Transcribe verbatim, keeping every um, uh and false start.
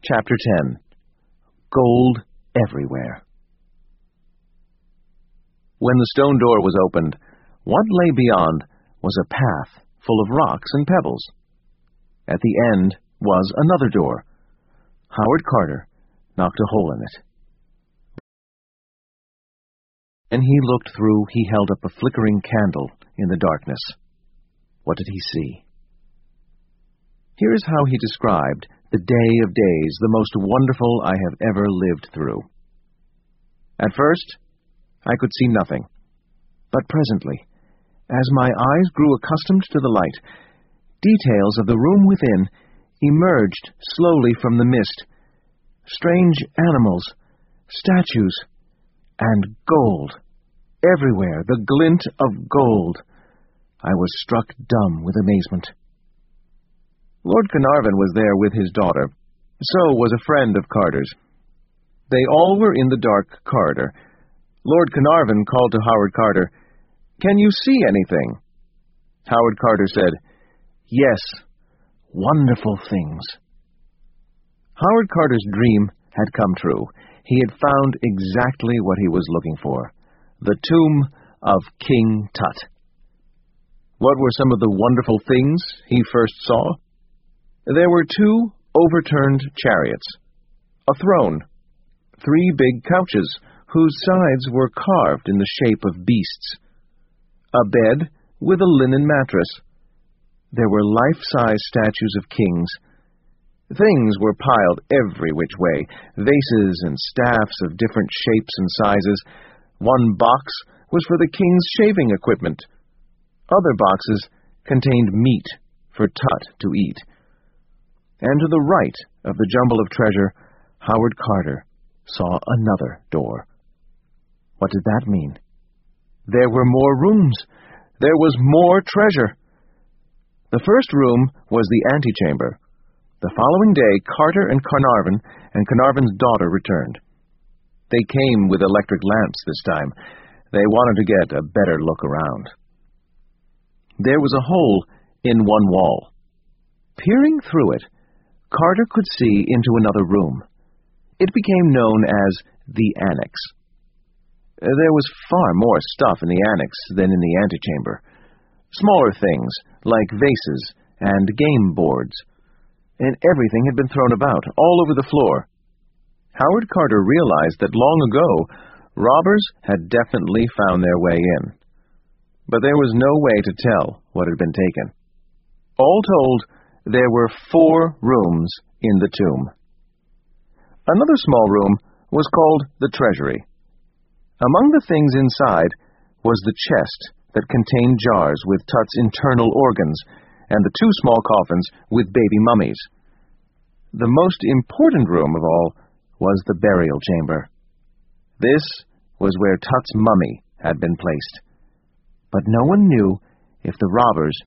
Chapter ten. Gold Everywhere. When the stone door was opened, what lay beyond was a path full of rocks and pebbles. At the end was another door. Howard Carter knocked a hole in it. And he looked through, he held up a flickering candle in the darkness. What did he see? Here is how he described the day of days, the most wonderful I have ever lived through. At first, I could see nothing, but presently, as my eyes grew accustomed to the light, details of the room within emerged slowly from the mist. Strange animals, statues, and gold. Everywhere, the glint of gold. I was struck dumb with amazement. Lord Carnarvon was there with his daughter. So was a friend of Carter's. They all were in the dark corridor. Lord Carnarvon called to Howard Carter, "Can you see anything?" Howard Carter said, "Yes, wonderful things." Howard Carter's dream had come true. He had found exactly what he was looking for, the tomb of King Tut. What were some of the wonderful things he first saw? There were two overturned chariots, a throne, three big couches whose sides were carved in the shape of beasts, a bed with a linen mattress. There were life-size statues of kings. Things were piled every which way, vases and staffs of different shapes and sizes. One box was for the king's shaving equipment. Other boxes contained meat for Tut to eat. And to the right of the jumble of treasure, Howard Carter saw another door. What did that mean? There were more rooms. There was more treasure. The first room was the antechamber. The following day, Carter and Carnarvon and Carnarvon's daughter returned. They came with electric lamps this time. They wanted to get a better look around. There was a hole in one wall. Peering through it, Carter could see into another room. It became known as the annex. There was far more stuff in the annex than in the antechamber. Smaller things, like vases and game boards. And everything had been thrown about, all over the floor. Howard Carter realized that long ago, robbers had definitely found their way in. But there was no way to tell what had been taken. All told, there were four rooms in the tomb. Another small room was called the treasury. Among the things inside was the chest that contained jars with Tut's internal organs and the two small coffins with baby mummies. The most important room of all was the burial chamber. This was where Tut's mummy had been placed. But no one knew if the robbers